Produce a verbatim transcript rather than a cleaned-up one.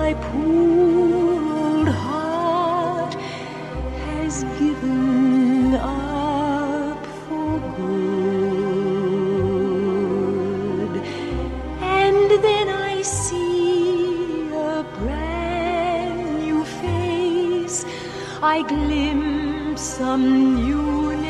my poor old heart has given up for good. And then I see a brand new face, I glimpse some new